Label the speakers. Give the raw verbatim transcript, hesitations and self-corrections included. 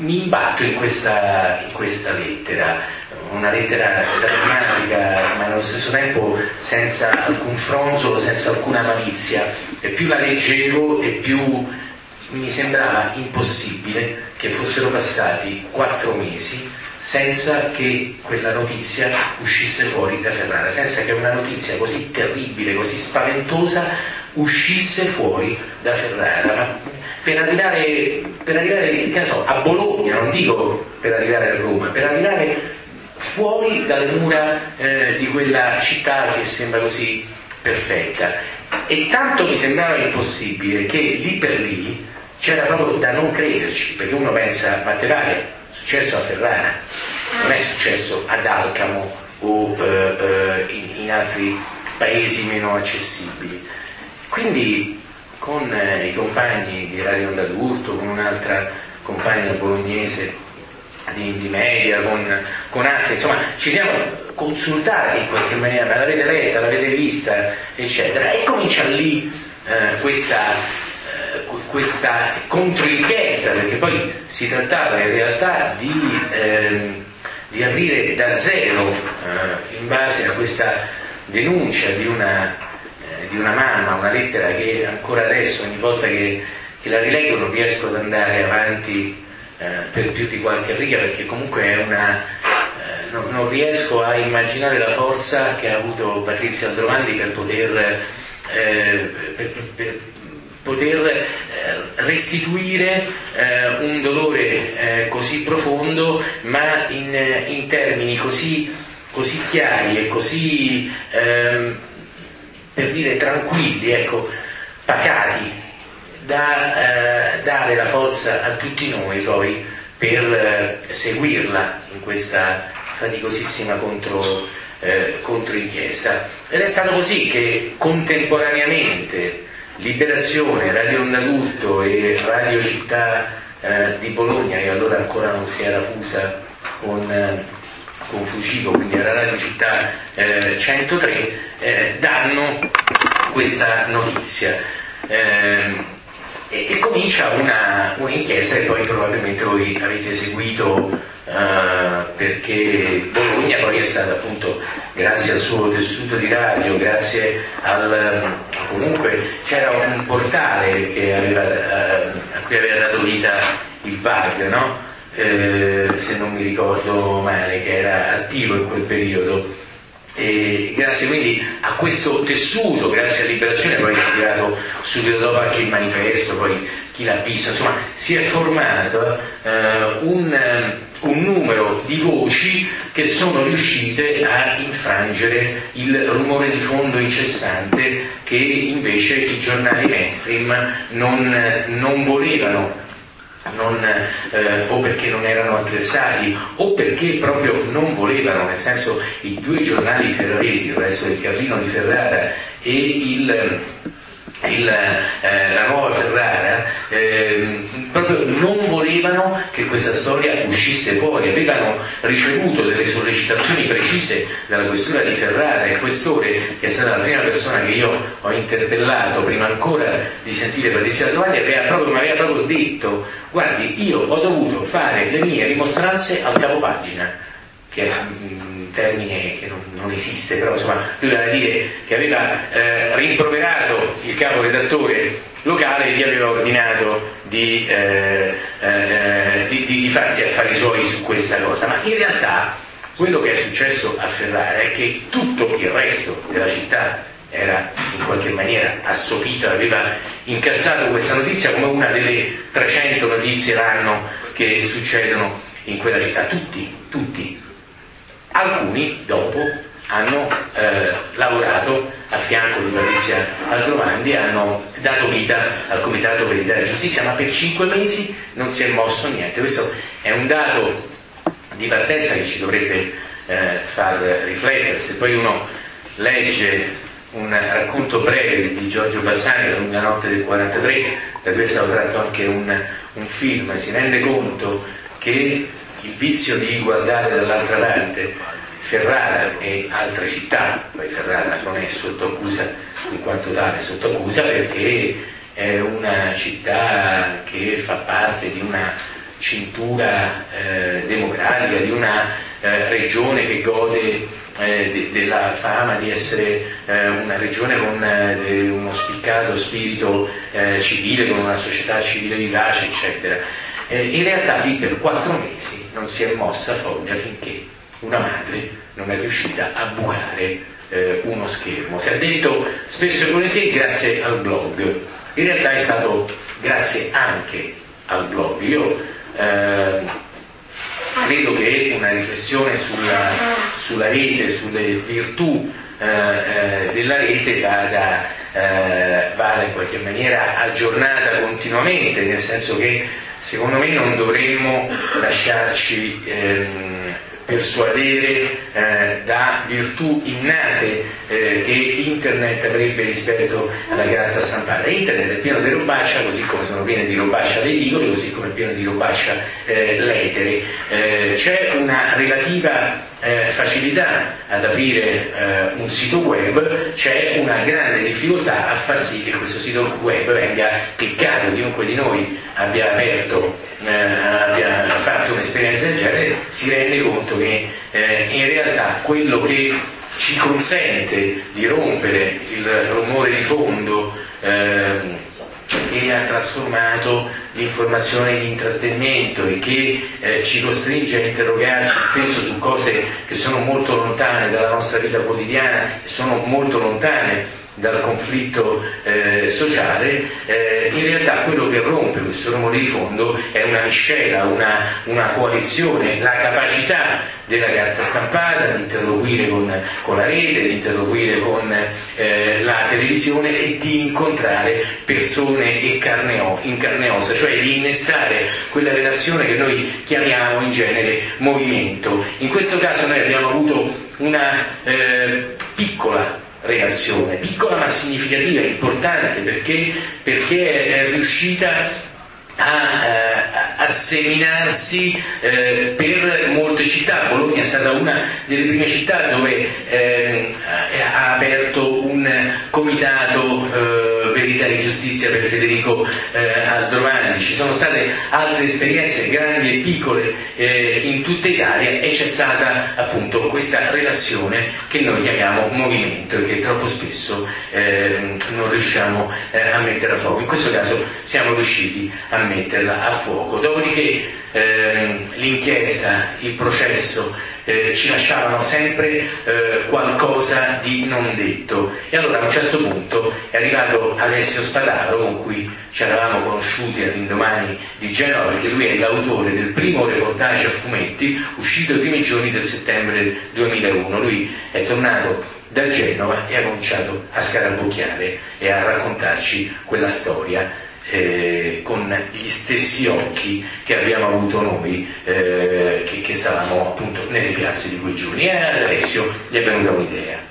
Speaker 1: mi imbatto in questa, in questa lettera, una lettera drammatica, ma allo stesso tempo senza alcun fronzolo, senza alcuna malizia, e più la leggevo e più mi sembrava impossibile che fossero passati quattro mesi senza che quella notizia uscisse fuori da Ferrara, senza che una notizia così terribile, così spaventosa uscisse fuori da Ferrara. Ma per arrivare, per arrivare che ne so, a Bologna, non dico per arrivare a Roma, per arrivare fuori dalle mura eh, di quella città che sembra così perfetta. E tanto mi sembrava impossibile che lì per lì c'era proprio da non crederci, perché uno pensa, ma te pare, è successo a Ferrara, non è successo ad Alcamo o eh, eh, in, in altri paesi meno accessibili. Quindi con eh, i compagni di Radio Onda d'Urto, con un'altra compagna bolognese di, di media, con, con altri, insomma ci siamo consultati in qualche maniera, l'avete letta, l'avete vista, eccetera, e comincia lì eh, questa questa controinchiesta, perché poi si trattava in realtà di, eh, di aprire da zero eh, in base a questa denuncia di una, eh, di una mamma, una lettera che ancora adesso ogni volta che, che la rileggo non riesco ad andare avanti eh, per più di qualche riga, perché comunque è una eh, no, non riesco a immaginare la forza che ha avuto Patrizia Aldrovandi per poter eh, per, per, per poter eh, restituire eh, un dolore eh, così profondo, ma in, in termini così, così chiari e così eh, per dire tranquilli, ecco, pacati, da eh, dare la forza a tutti noi poi per eh, seguirla in questa faticosissima contro, eh, controinchiesta. Ed è stato così che contemporaneamente Liberazione, Radio Onda d'Urto e Radio Città eh, di Bologna, che allora ancora non si era fusa con, eh, con Fucico, quindi era Radio Città eh, centotré, eh, danno questa notizia eh, e, e comincia una, un'inchiesta che poi probabilmente voi avete seguito eh, perché Bologna poi è stata appunto, grazie al suo tessuto di radio, grazie al comunque c'era un portale che aveva, eh, a cui aveva dato vita il Bug, no? Eh, se non mi ricordo male, che era attivo in quel periodo, e grazie quindi a questo tessuto, grazie a Liberazione, poi è arrivato subito dopo anche il Manifesto, poi chi l'ha visto, insomma si è formato eh, un, un numero di voci che sono riuscite a infrangere il rumore di fondo incessante che invece i giornali mainstream non, non volevano. Non, eh, o perché non erano attrezzati o perché proprio non volevano, nel senso i due giornali ferraresi, il Resto del Carlino di Ferrara e il, il, eh, la Nuova Ferrara, eh, proprio non volevano che questa storia uscisse fuori. Avevano ricevuto delle sollecitazioni precise dalla questura di Ferrara, il questore, che è stata la prima persona che io ho interpellato prima ancora di sentire Patrizia Aldrovandi, aveva proprio, mi aveva proprio detto: guardi, io ho dovuto fare le mie rimostranze al capopagina, che è un termine che non, non esiste, però insomma lui voleva dire che aveva eh, rimproverato il capo redattore locale e gli aveva ordinato di, eh, eh, di, di, di farsi affari suoi su questa cosa. Ma in realtà quello che è successo a Ferrara è che tutto il resto della città era in qualche maniera assopito, aveva incassato questa notizia come una delle trecento notizie l'anno che succedono in quella città. Tutti, tutti. Alcuni dopo hanno eh, lavorato a fianco di Patrizia Aldrovandi, hanno dato vita al Comitato per l'Italia e Giustizia, ma per cinque mesi non si è mosso niente. Questo è un dato di partenza che ci dovrebbe eh, far riflettere. Se poi uno legge un racconto breve di Giorgio Bassani, La lunga notte del quarantatré, da cui è stato tratto anche un, un film, si rende conto che il vizio di guardare dall'altra parte Ferrara e altre città, poi Ferrara non è sotto accusa in quanto tale, è sotto accusa perché è una città che fa parte di una cintura eh, democratica, di una eh, regione che gode eh, de, della fama di essere eh, una regione con eh, uno spiccato spirito eh, civile, con una società civile vivace, eccetera. Eh, in realtà lì per quattro mesi non si è mossa foglia finché una madre non è riuscita a bucare eh, uno schermo. Si è detto spesso e volentieri grazie al blog, in realtà è stato grazie anche al blog. Io eh, credo che una riflessione sulla, sulla rete, sulle virtù eh, eh, della rete vada, eh, vada in qualche maniera aggiornata continuamente, nel senso che secondo me non dovremmo lasciarci ehm, persuadere eh, da virtù innate eh, che internet avrebbe rispetto alla carta stampata. Internet è pieno di robaccia, così come sono piene di robaccia le edicole, così come è pieno di robaccia eh, l'etere. Eh, c'è una relativa eh, facilità ad aprire eh, un sito web, c'è una grande difficoltà a far sì che questo sito web venga cliccato. Chiunque di noi abbia aperto Eh, abbia fatto un'esperienza del genere si rende conto che eh, in realtà quello che ci consente di rompere il rumore di fondo eh, che ha trasformato l'informazione in intrattenimento e che eh, ci costringe a interrogarci spesso su cose che sono molto lontane dalla nostra vita quotidiana e sono molto lontane dal conflitto eh, sociale, eh, in realtà quello che rompe questo rumore di fondo è una miscela, una, una coalizione, la capacità della carta stampata di interloquire con, con la rete, di interloquire con eh, la televisione e di incontrare persone e carne o, in carne e ossa, cioè di innestare quella relazione che noi chiamiamo in genere movimento. In questo caso noi abbiamo avuto una eh, piccola reazione, piccola ma significativa, importante, perché, perché è riuscita a, a, a seminarsi eh, per molte città. Bologna è stata una delle prime città dove eh, ha aperto un comitato eh, Verità e Giustizia per Federico eh, Aldrovandi. Ci sono state altre esperienze grandi e piccole eh, in tutta Italia e c'è stata appunto questa relazione che noi chiamiamo movimento e che troppo spesso eh, non riusciamo eh, a mettere a fuoco. In questo caso siamo riusciti a metterla a fuoco. Dopodiché ehm, l'inchiesta, il processo eh, ci lasciavano sempre eh, qualcosa di non detto, e allora a un certo punto è arrivato Alessio Spadaro, con cui ci eravamo conosciuti all'indomani di Genova, perché lui è l'autore del primo reportage a fumetti uscito i primi giorni del settembre del duemilauno. Lui è tornato da Genova e ha cominciato a scarabocchiare e a raccontarci quella storia Eh, con gli stessi occhi che abbiamo avuto noi eh, che, che stavamo appunto nelle piazze di quei giorni. E ad Alessio gli è venuta un'idea.